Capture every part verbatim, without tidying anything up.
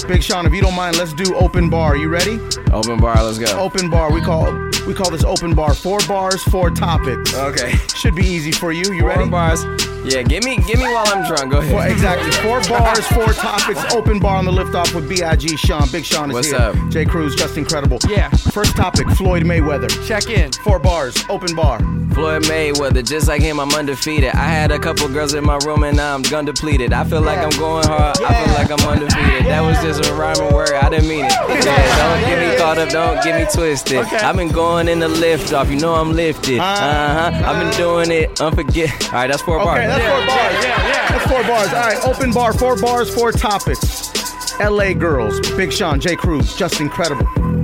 Big Sean, if you don't mind, let's do open bar. You ready? Open bar, let's go. Open bar. We call we call this open bar. Four bars, four topics. Okay. Should be easy for you. You Four ready? Four bars. Yeah, give me, give me while I'm drunk. Go ahead. Four, exactly. Four bars, four topics. Open bar on the liftoff with B I G Sean. Big Sean is What's here. up? Jay Cruz, just incredible. Yeah. First topic: Floyd Mayweather. Check in. Four bars. Open bar. Floyd Mayweather, just like him, I'm undefeated. I had a couple girls in my room and now I'm gun depleted. I feel like I'm going hard. Yeah. I feel like I'm undefeated. That was just a rhyming word. I didn't mean it. Yeah, don't get me caught up. Don't get me twisted. Okay. I've been going in the lift off. You know I'm lifted. Uh huh. I've been doing it. Unforget. All right, that's four Okay, bars. that's four bars. Yeah, yeah, yeah. That's four bars. All right, open bar, four bars, four topics. L A girls, Big Sean, Jay Cruz, just incredible.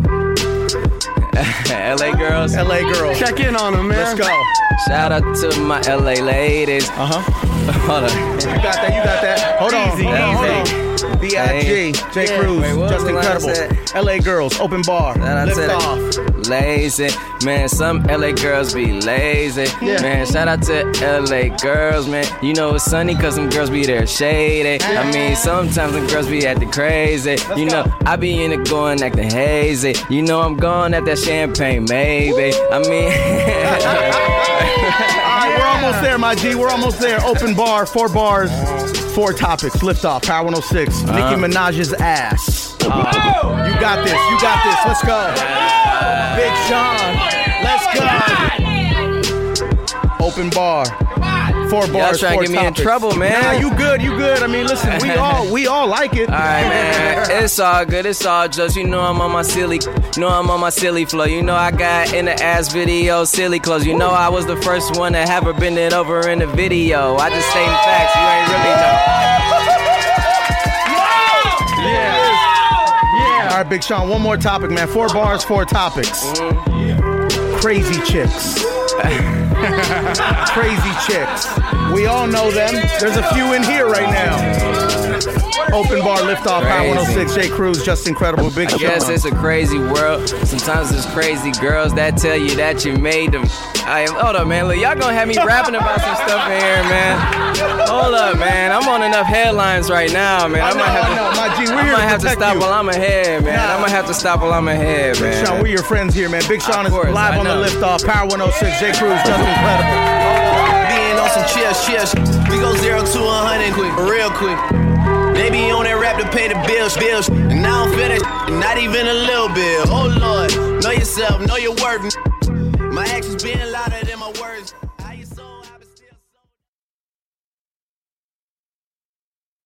L A girls. L A girls. Check in on them, man. Let's go. Shout out to my L A ladies. Uh huh. Hold on. You got that. You got that. Hold on. Easy, hold on, hold easy. on. B I G, Jay Yeah. Cruz, Wait, what just was the line I incredible. said? L A girls, open bar, Then I lift said it. off. Lazy. Man, some L A girls be lazy. Yeah. Man, shout out to L A girls, man. You know it's sunny cause some girls be there shady. I mean, sometimes some girls be acting crazy. You know, I be in it going acting hazy. You know I'm going at that champagne, maybe. I mean... All right, we're almost there, my G. We're almost there. Open bar, four bars, four topics. Lift off, Power one oh six. Uh-huh. Nicki Minaj's ass. You got this. You got this. Let's go. Big Sean. Let's go. Open bar. Four Y'all bars, trying four to get me in topics. trouble, man. Nah, you good, you good. I mean, listen, we all we all like it. All right, man. It's all good. It's all just, you know, I'm on my silly, you know, I'm on my silly flow. You know, I got in the ass video, silly clothes. You know, I was the first one to have her bend it over in the video. I just stating facts. You ain't really know. Yeah. All right, Big Sean, one more topic, man. Four bars, four topics. Mm-hmm. Crazy chicks. Crazy chicks. We all know them. There's a few in here right now. Open bar, lift off, Power one oh six, Jay Cruz, just incredible. Big I guess Sean. it's a crazy world. Sometimes it's crazy girls that tell you that you made them. I am. Hold up, man. Look, y'all gonna have me rapping about some stuff in here, man. Hold up, man. I'm on enough headlines right now, man. I I know, might have I to. know. My G, we're I here might to have to protect stop you. while I'm ahead, man. Nah. I might have to stop while I'm ahead, man. Big Sean, we're your friends here, man. Big Sean Of is course, live I on the know. lift off, Power one oh six, Jay Cruz, just incredible. Being on some chill, chill. We go zero to a hundred quick, real quick. They be on that rap to pay the bills, bills. And I don't feel that shit, not even a little bit. Oh Lord, know yourself, know your worth. My actions being louder.